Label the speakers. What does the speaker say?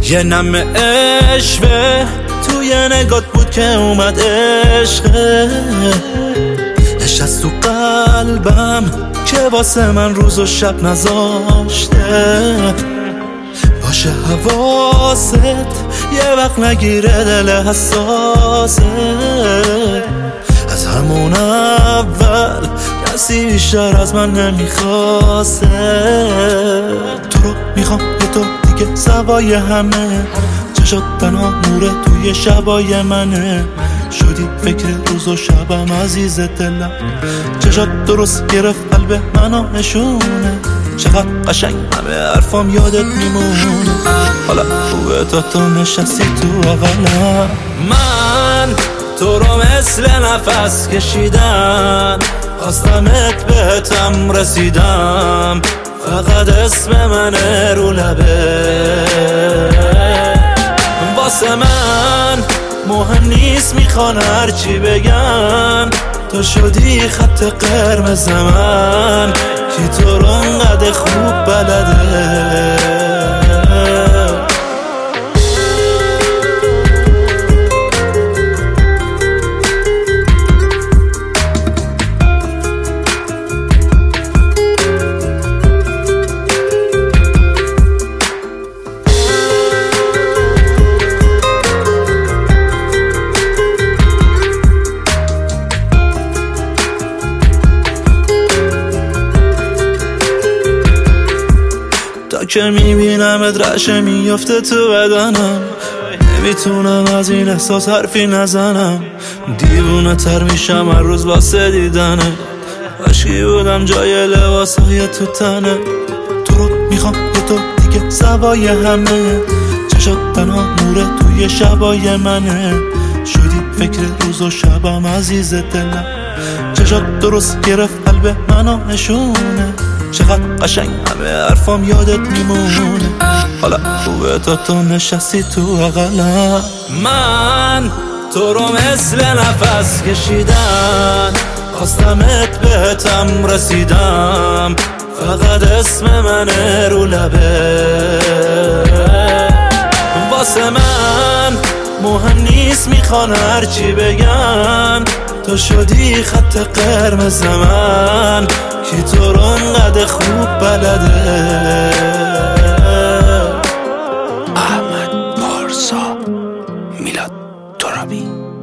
Speaker 1: یه نم عشقه توی نگات بود که اومد عشقه، نشست تو قلبم که واسه من روز و شب نذاشته. باشه حواست یه وقت نگیره دل حساسه، از همون اول کسی بیشتر از من نمیخواسته. تو رو میخوام یه تو دیگه سوای همه، چشات تنها نوره توی شبای منه. شدی فکر روز و شبم عزیز دلم، چشات درست گرفت قلب منو نشونه. چقدر قشنگ همه حرفام یادت میمونه، حالا خوبه تو نشستی تو اقلم. من تو رو مثل نفس کشیدم، خواستمت بهتم رسیدم، فقط اسم منه رو لبه. واسه من مهم نیست میخوان هرچی بگن، تو شدی خط قرمز من، کی تو رو انقدر خوب بلده. تا که میبینمت رعشه میافته تو بدنم، نمیتونم از این احساس حرفی نزنم. دیوونه تر میشم هر روز واسه دیدنه، عشقی بودم جای لباسای تو تنه. تو رو میخوام یه تو دیگه سوای همه، چشات تنها نوره توی شبای منه. شدی فکر روز و شبم عزیز دلم، چشات درست گرفت قلب منو نشونه. چقدر قشنگ همه حرفام یادت میمونه، حالا خوبه تو نشستی تو اقلم. من تو رو مثل نفس کشیدم، خواستمت بهتم رسیدم، فقط اسم منه رو لبه. واسه من مهم نیست میخوان هرچی بگن، تو شدی خط قرمز من، کی تو رو انقدر خوب بلده.
Speaker 2: احمد پارسا، میلاد ترابی.